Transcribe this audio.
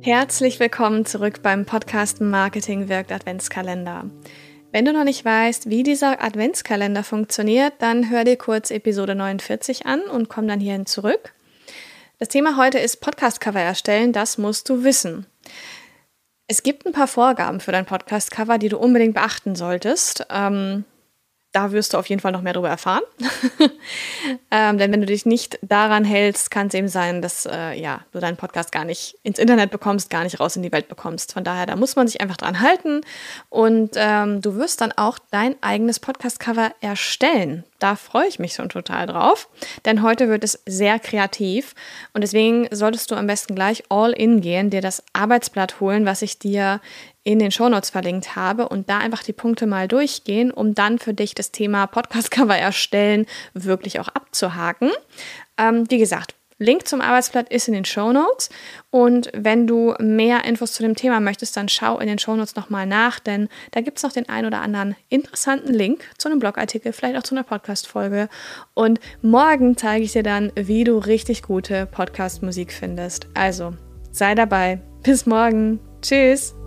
Herzlich willkommen zurück beim Podcast Marketing wirkt Adventskalender. Wenn du noch nicht weißt, wie dieser Adventskalender funktioniert, dann hör dir kurz Episode 49 an und komm dann hierhin zurück. Das Thema heute ist Podcast-Cover erstellen, das musst du wissen. Es gibt ein paar Vorgaben für dein Podcast-Cover, die du unbedingt beachten solltest. Da wirst du auf jeden Fall noch mehr darüber erfahren. Denn wenn du dich nicht daran hältst, kann es eben sein, dass du deinen Podcast gar nicht ins Internet bekommst, gar nicht raus in die Welt bekommst. Von daher, da muss man sich einfach dran halten. Und du wirst dann auch dein eigenes Podcast-Cover erstellen. Da freue ich mich schon total drauf. Denn heute wird es sehr kreativ. Und deswegen solltest du am besten gleich all in gehen, dir das Arbeitsblatt holen, was ich dir in den Shownotes verlinkt habe und da einfach die Punkte mal durchgehen, um dann für dich das Thema Podcast-Cover erstellen wirklich auch abzuhaken. Wie gesagt, Link zum Arbeitsblatt ist in den Shownotes und wenn du mehr Infos zu dem Thema möchtest, dann schau in den Shownotes nochmal nach, denn da gibt es noch den ein oder anderen interessanten Link zu einem Blogartikel, vielleicht auch zu einer Podcast-Folge und morgen zeige ich dir dann, wie du richtig gute Podcast-Musik findest. Also, sei dabei. Bis morgen. Tschüss.